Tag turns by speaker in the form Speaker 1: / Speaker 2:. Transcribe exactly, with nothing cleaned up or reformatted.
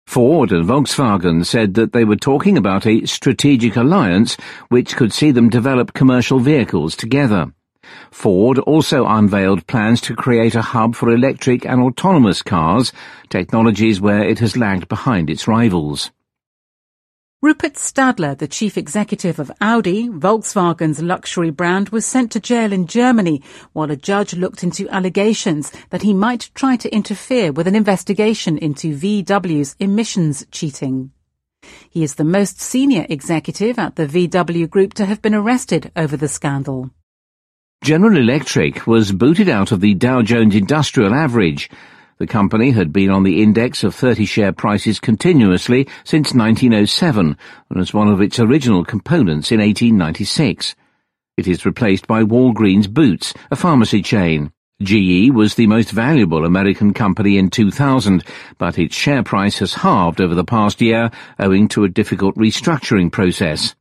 Speaker 1: Ford and Volkswagen said that they were talking about a strategic alliance which could see them develop commercial vehicles together. Ford also unveiled plans to create a hub for electric and autonomous cars, technologies where it has lagged behind its rivals.
Speaker 2: Rupert Stadler, the chief executive of Audi, Volkswagen's luxury brand, was sent to jail in Germany while a judge looked into allegations that he might try to interfere with an investigation into V W's emissions cheating. He is the most senior executive at the V W Group to have been arrested over the scandal.
Speaker 1: General Electric was booted out of the Dow Jones Industrial Average. The company had been on the index of thirty share prices continuously since nineteen oh seven and was one of its original components in eighteen ninety-six. It is replaced by Walgreens Boots, a pharmacy chain. G E was the most valuable American company in two thousand, but its share price has halved over the past year owing to a difficult restructuring process.